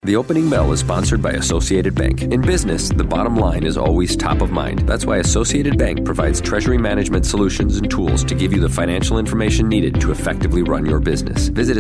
The Opening Bell is sponsored by Associated Bank. In business, the bottom line is always top of mind. That's why Associated Bank provides treasury management solutions and tools to give you the financial information needed to effectively run your business. Visit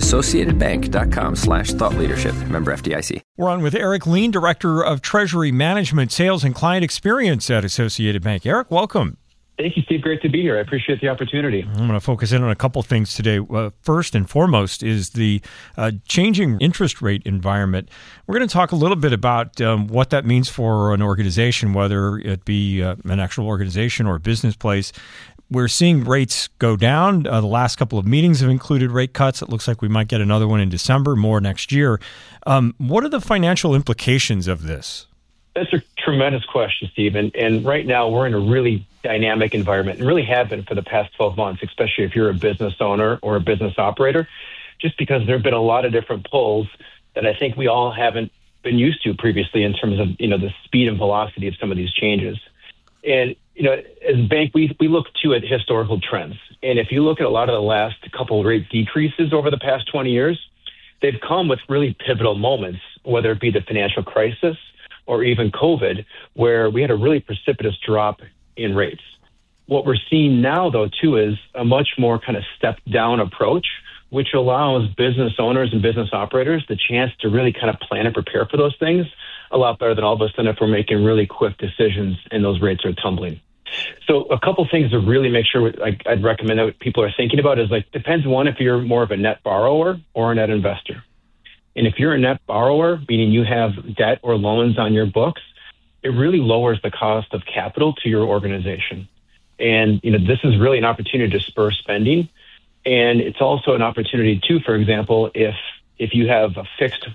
associatedbank.com/thoughtleadership. Member FDIC. We're on with Eric Lean, Director of Treasury Management, Sales, and Client Experience at Associated Bank. Eric, welcome. Thank you, Steve. Great to be here. I appreciate the opportunity. I'm going to focus in on a couple things today. First and foremost is the changing interest rate environment. We're going to talk a little bit about what that means for an organization, whether it be an actual organization or a business place. We're seeing rates go down. The last couple of meetings have included rate cuts. It looks like we might get another one in December, more next year. What are the financial implications of this? That's a tremendous question, Steve. And right now we're in a really dynamic environment and really have been for the past 12 months, especially if you're a business owner or a business operator, just because there have been a lot of different pulls that I think we all haven't been used to previously in terms of, the speed and velocity of some of these changes. And, as a bank, we look too at historical trends. And if you look at a lot of the last couple of rate decreases over the past 20 years, they've come with really pivotal moments, whether it be the financial crisis or even COVID, where we had a really precipitous drop in rates. What we're seeing now, though, too, is a much more kind of step-down approach, which allows business owners and business operators the chance to really kind of plan and prepare for those things a lot better than all of a sudden if we're making really quick decisions and those rates are tumbling. So a couple things to really make sure I'd recommend that people are thinking about is depends one if you're more of a net borrower or a net investor. And if you're a net borrower, meaning you have debt or loans on your books, it really lowers the cost of capital to your organization. And, this is really an opportunity to spur spending. And it's also an opportunity too, for example, if you have a fixed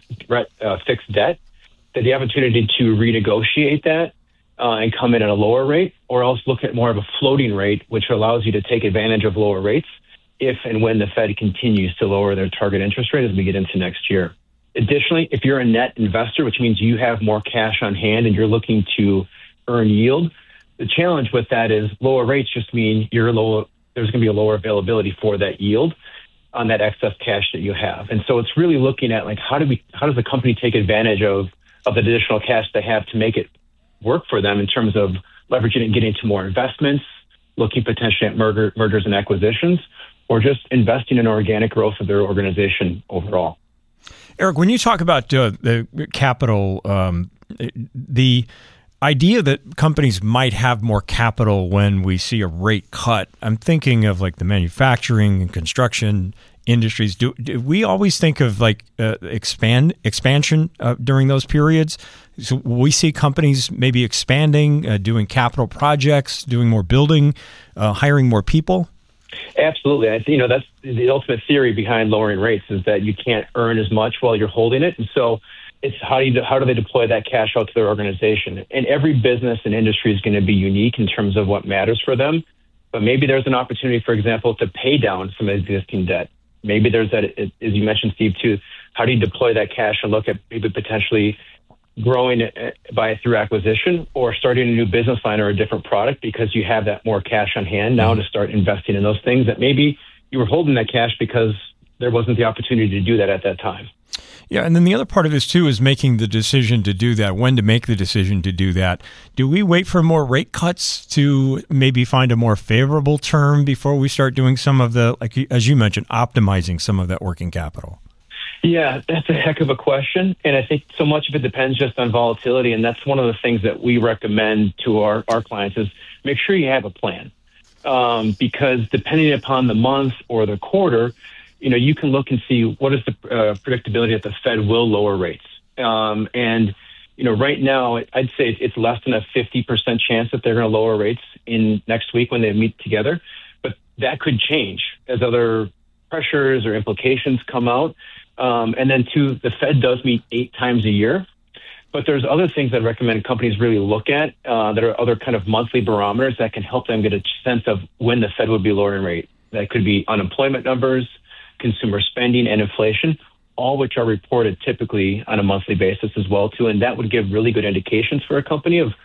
debt, that the opportunity to renegotiate that and come in at a lower rate, or else look at more of a floating rate, which allows you to take advantage of lower rates if and when the Fed continues to lower their target interest rate as we get into next year. Additionally, if you're a net investor, which means you have more cash on hand and you're looking to earn yield, the challenge with that is lower rates just mean there's going to be a lower availability for that yield on that excess cash that you have. And so it's really looking at how does the company take advantage of the additional cash they have to make it work for them in terms of leveraging it and getting into more investments, looking potentially at mergers and acquisitions, or just investing in organic growth of their organization overall. Eric, when you talk about the capital, the idea that companies might have more capital when we see a rate cut, I'm thinking of the manufacturing and construction industries. Do we always think of expansion during those periods? So we see companies maybe expanding, doing capital projects, doing more building, hiring more people? Absolutely. I think, that's the ultimate theory behind lowering rates is that you can't earn as much while you're holding it. And so it's how do they deploy that cash out to their organization? And every business and industry is going to be unique in terms of what matters for them. But maybe there's an opportunity, for example, to pay down some existing debt. Maybe there's that, as you mentioned, Steve, too, how do you deploy that cash and look at maybe potentially growing it through acquisition or starting a new business line or a different product because you have that more cash on hand now to start investing in those things that maybe you were holding that cash because there wasn't the opportunity to do that at that time. Yeah, and then the other part of this, too, is making the decision to do that, when to make the decision to do that. Do we wait for more rate cuts to maybe find a more favorable term before we start doing some of the, as you mentioned, optimizing some of that working capital? Yeah, that's a heck of a question. And I think so much of it depends just on volatility. And that's one of the things that we recommend to our clients is make sure you have a plan. Because depending upon the month or the quarter, you can look and see what is the predictability that the Fed will lower rates. And right now, I'd say it's less than a 50% chance that they're going to lower rates in next week when they meet together. But that could change as other pressures or implications come out. And then, too, the Fed does meet 8 times a year. But there's other things that I recommend companies really look at that are other kind of monthly barometers that can help them get a sense of when the Fed would be lowering rate. That could be unemployment numbers, consumer spending, and inflation, all which are reported typically on a monthly basis as well, too. And that would give really good indications for a company of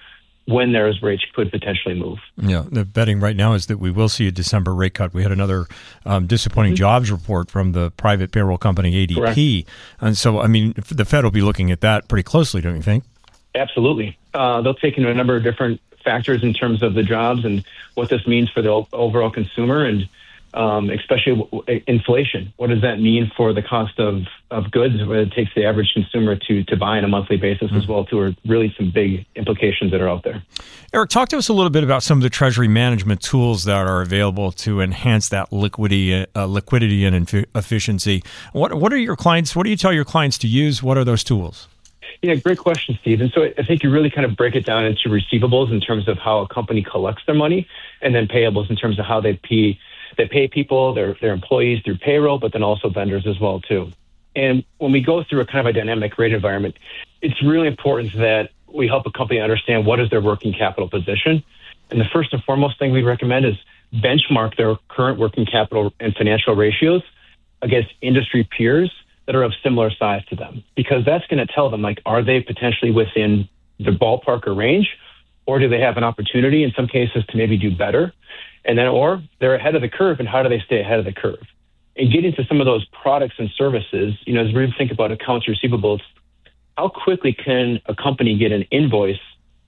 when those rates could potentially move. Yeah, the betting right now is that we will see a December rate cut. We had another disappointing jobs report from the private payroll company ADP. Correct. And so, I mean, the Fed will be looking at that pretty closely, don't you think? Absolutely. They'll take into a number of different factors in terms of the jobs and what this means for the overall consumer, and especially inflation. What does that mean for the cost of goods? What it takes the average consumer to buy on a monthly basis as well, too, are really some big implications that are out there. Eric, talk to us a little bit about some of the treasury management tools that are available to enhance that liquidity and efficiency. What are your clients? What do you tell your clients to use? What are those tools? Yeah, great question, Steve. And so I think you really kind of break it down into receivables in terms of how a company collects their money, and then payables in terms of how they pay people, their employees through payroll, but then also vendors as well, too. And when we go through a kind of a dynamic rate environment, it's really important that we help a company understand what is their working capital position. And the first and foremost thing we recommend is benchmark their current working capital and financial ratios against industry peers that are of similar size to them, because that's going to tell them, like, are they potentially within the ballpark or range, or do they have an opportunity in some cases to maybe do better? And then, or they're ahead of the curve, and how do they stay ahead of the curve? And getting to some of those products and services, as we think about accounts receivables, how quickly can a company get an invoice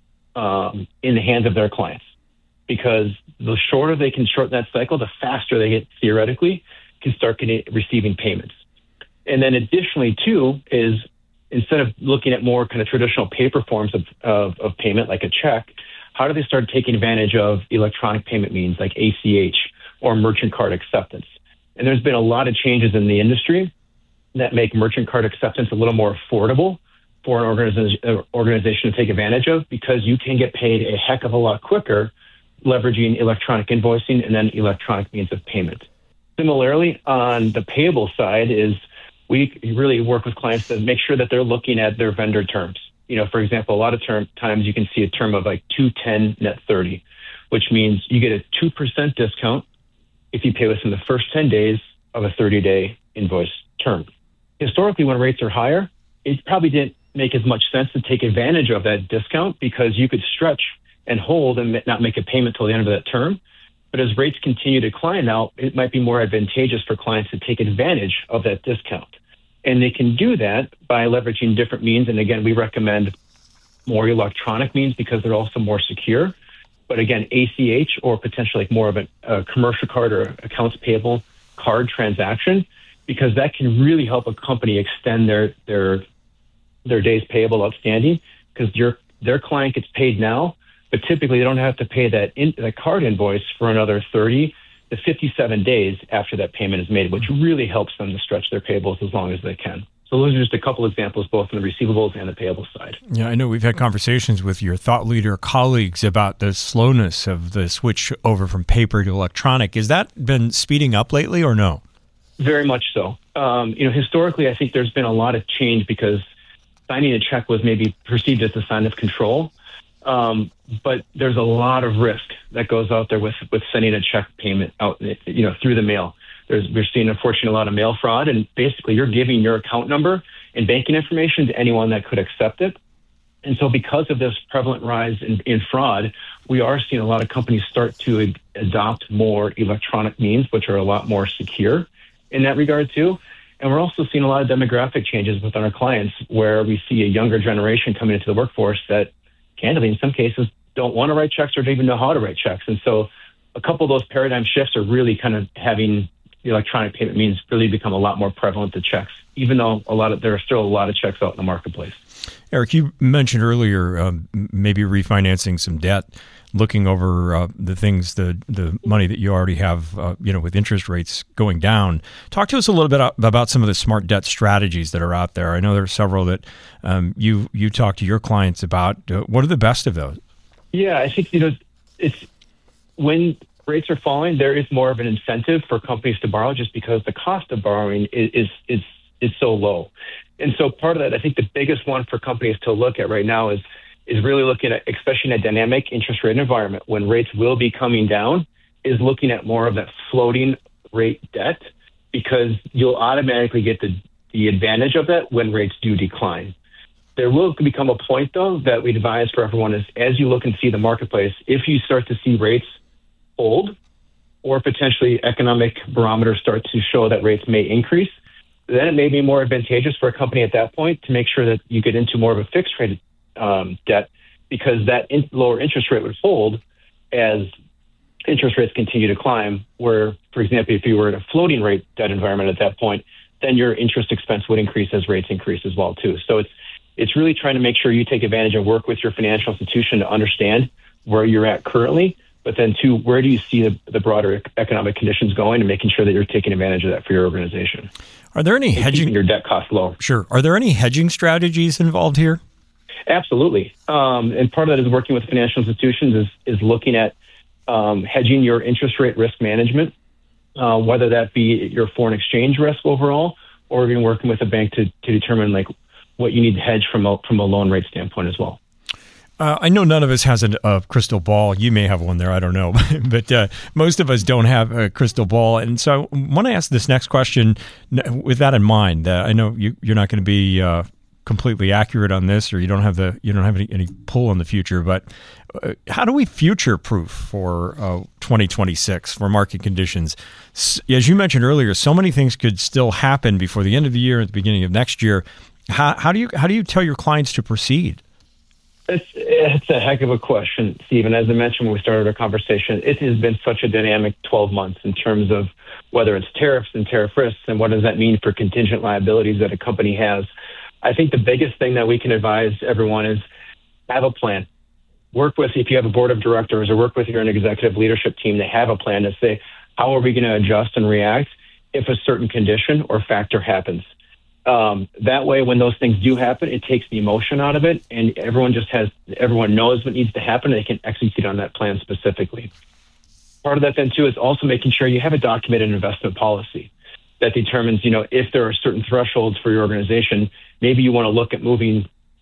in the hands of their clients? Because the shorter they can shorten that cycle, the faster they theoretically can start receiving payments. And then additionally, too, is instead of looking at more kind of traditional paper forms of payment, like a check, how do they start taking advantage of electronic payment means like ACH or merchant card acceptance? And there's been a lot of changes in the industry that make merchant card acceptance a little more affordable for an organization to take advantage of, because you can get paid a heck of a lot quicker leveraging electronic invoicing and then electronic means of payment. Similarly, on the payable side is we really work with clients to make sure that they're looking at their vendor terms. For example, a lot of times you can see a term of like 210 net 30, which means you get a 2% discount if you pay within the first 10 days of a 30-day invoice term. Historically, when rates are higher, it probably didn't make as much sense to take advantage of that discount, because you could stretch and hold and not make a payment till the end of that term. But as rates continue to decline now, it might be more advantageous for clients to take advantage of that discount. And they can do that by leveraging different means. And again, we recommend more electronic means because they're also more secure. But again, ACH or potentially like more of a commercial card or accounts payable card transaction, because that can really help a company extend their days payable outstanding, because their client gets paid now, but typically they don't have to pay that card invoice for another 30 to 57 days after that payment is made, which really helps them to stretch their payables as long as they can. So those are just a couple examples, both on the receivables and the payable side. Yeah, I know we've had conversations with your thought leader colleagues about the slowness of the switch over from paper to electronic. Has that been speeding up lately or no? Very much so. Historically, I think there's been a lot of change because signing a check was maybe perceived as a sign of control. But there's a lot of risk that goes out there with sending a check payment out, through the mail. We're seeing, unfortunately, a lot of mail fraud, and basically you're giving your account number and banking information to anyone that could accept it. And so because of this prevalent rise in fraud, we are seeing a lot of companies start to adopt more electronic means, which are a lot more secure in that regard too. And we're also seeing a lot of demographic changes within our clients, where we see a younger generation coming into the workforce that, candidly, in some cases, don't want to write checks or don't even know how to write checks. And so a couple of those paradigm shifts are really kind of having the electronic payment means really become a lot more prevalent to checks, even though there are still a lot of checks out in the marketplace. Eric, you mentioned earlier maybe refinancing some debt, looking over the things, the money that you already have, with interest rates going down. Talk to us a little bit about some of the smart debt strategies that are out there. I know there are several that you talk to your clients about. What are the best of those? Yeah, I think it's when rates are falling, there is more of an incentive for companies to borrow, just because the cost of borrowing is so low. And so part of that, I think the biggest one for companies to look at right now is really looking at, especially in a dynamic interest rate environment, when rates will be coming down, is looking at more of that floating rate debt, because you'll automatically get the advantage of that when rates do decline. There will become a point, though, that we advise for everyone is as you look and see the marketplace, if you start to see rates hold or potentially economic barometers start to show that rates may increase, then it may be more advantageous for a company at that point to make sure that you get into more of a fixed rate debt, because that lower interest rate would hold as interest rates continue to climb, where, for example, if you were in a floating rate debt environment at that point, then your interest expense would increase as rates increase as well, too. So it's really trying to make sure you take advantage and work with your financial institution to understand where you're at currently, but then, two, where do you see the broader economic conditions going, and making sure that you're taking advantage of that for your organization. Are there any hedging? Keeping your debt costs low. Sure. Are there any hedging strategies involved here? Absolutely. And part of that is working with financial institutions is looking at hedging your interest rate risk management, whether that be your foreign exchange risk overall, or even working with a bank to determine like what you need to hedge from a loan rate standpoint as well. I know none of us has a crystal ball. You may have one there. I don't know. But most of us don't have a crystal ball. And so I want to ask this next question with that in mind. I know you're not going to be completely accurate on this, or you don't have any pull on the future. But how do we future-proof for 2026 for market conditions? As you mentioned earlier, so many things could still happen before the end of the year, at the beginning of next year. How do you tell your clients to proceed? It's a heck of a question, Stephen. As I mentioned when we started our conversation, it has been such a dynamic 12 months in terms of whether it's tariffs and tariff risks and what does that mean for contingent liabilities that a company has. I think the biggest thing that we can advise everyone is have a plan. Work with, if you have a board of directors, or work with your executive leadership team to have a plan to say, how are we going to adjust and react if a certain condition or factor happens? That way, when those things do happen, it takes the emotion out of it, and everyone knows what needs to happen, and they can execute on that plan specifically. Part of that then too is also making sure you have a documented investment policy that determines, if there are certain thresholds for your organization, maybe you want to look at moving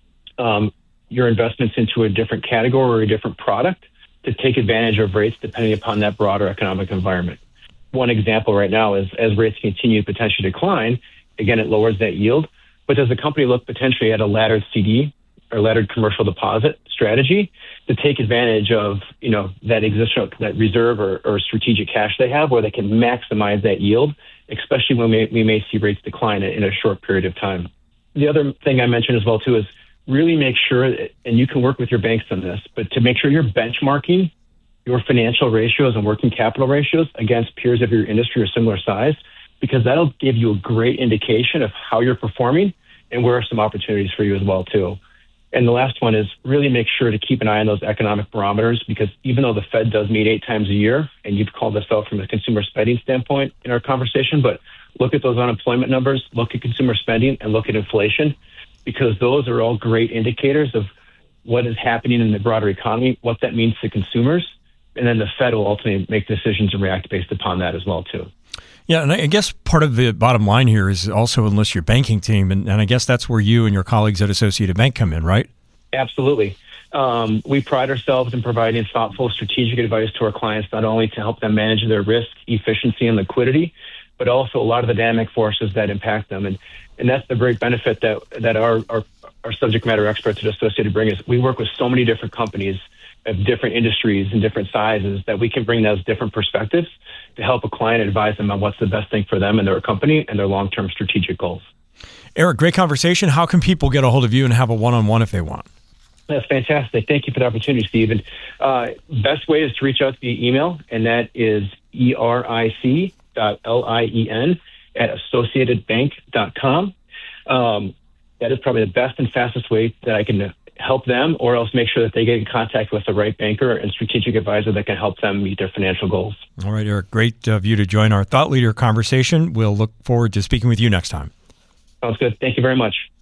your investments into a different category or a different product to take advantage of rates depending upon that broader economic environment. One example right now is as rates continue to potentially decline, again, it lowers that yield. But does the company look potentially at a laddered CD or laddered commercial deposit strategy to take advantage of, that reserve or strategic cash they have, where they can maximize that yield, especially when we may see rates decline in a short period of time. The other thing I mentioned as well, too, is really make sure, and you can work with your banks on this, but to make sure you're benchmarking your financial ratios and working capital ratios against peers of your industry or similar size, because that'll give you a great indication of how you're performing and where are some opportunities for you as well, too. And the last one is really make sure to keep an eye on those economic barometers, because even though the Fed does meet 8 times a year, and you've called this out from a consumer spending standpoint in our conversation, but look at those unemployment numbers, look at consumer spending, and look at inflation, because those are all great indicators of what is happening in the broader economy, what that means to consumers, and then the Fed will ultimately make decisions and react based upon that as well, too. Yeah, and I guess part of the bottom line here is also enlist your banking team, and I guess that's where you and your colleagues at Associated Bank come in, right? Absolutely. We pride ourselves in providing thoughtful, strategic advice to our clients, not only to help them manage their risk, efficiency, and liquidity, but also a lot of the dynamic forces that impact them. And that's the great benefit that our subject matter experts at Associated bring is we work with so many different companies of different industries and different sizes that we can bring those different perspectives to help a client advise them on what's the best thing for them and their company and their long-term strategic goals. Eric, great conversation. How can people get a hold of you and have a one-on-one if they want? That's fantastic. Thank you for the opportunity, Stephen. Best way is to reach out via email, and that is eric.lien@associatedbank.com. That is probably the best and fastest way that I can help them, or else make sure that they get in contact with the right banker and strategic advisor that can help them meet their financial goals. All right, Eric, great of you to join our Thought Leader conversation. We'll look forward to speaking with you next time. Sounds good. Thank you very much.